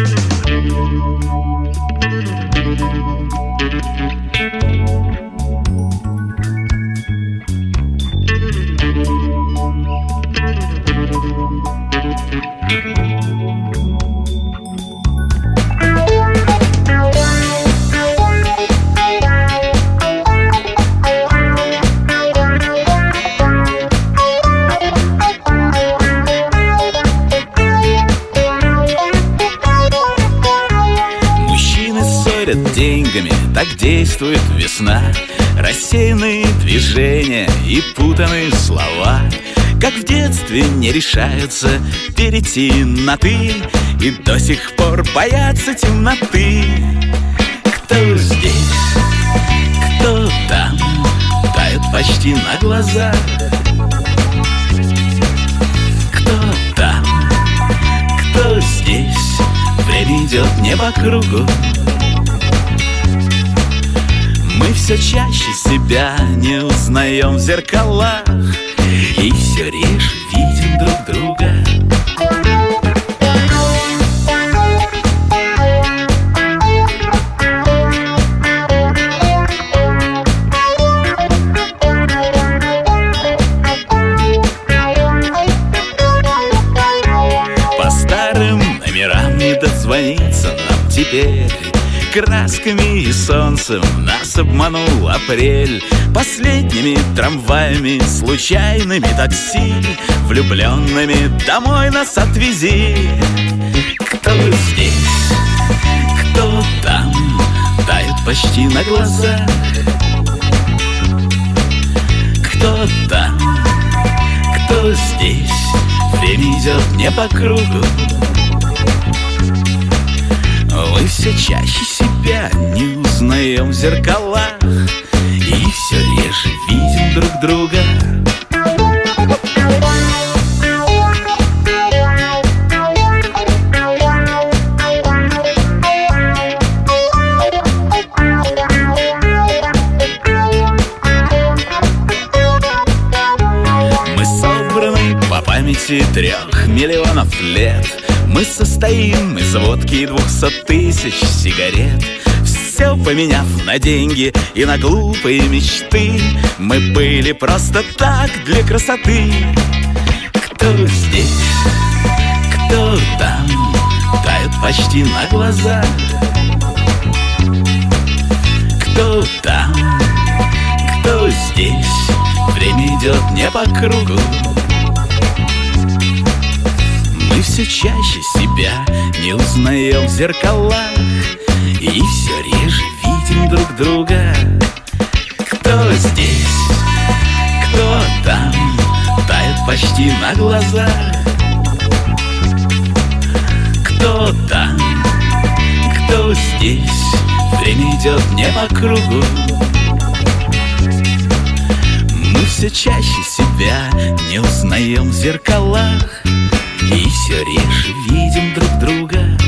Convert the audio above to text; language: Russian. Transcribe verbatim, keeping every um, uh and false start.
Деньгами так действует весна. Рассеянные движения и путанные слова, как в детстве не решаются перейти на «ты» и до сих пор боятся темноты. Кто здесь, кто там, тают почти на глазах. Кто там, кто здесь, время идет не по кругу. Мы все чаще себя не узнаем в зеркалах и все реже видим друг друга. По старым номерам не дозвониться нам теперь. Красками и солнцем нас обманул апрель. Последними трамваями, случайными такси, влюбленными домой нас отвези. Кто здесь, кто там, тают почти на глазах. Кто там, кто здесь, время идет не по кругу. Мы все чаще себя не узнаем в зеркалах и все реже видим друг друга. Мы собраны по памяти трех миллионов лет. Мы состоим из водки и двухсот тысяч сигарет. Все поменяв на деньги и на глупые мечты, мы были просто так для красоты. Кто здесь, кто там, тают почти на глазах. Кто там, кто здесь, время идет не по кругу. Мы все чаще себя не узнаем в зеркалах и все реже видим друг друга. Кто здесь, кто там, тает почти на глазах. Кто там, кто здесь, время идет не по кругу. Мы все чаще себя не узнаем в зеркалах и все реже видим друг друга.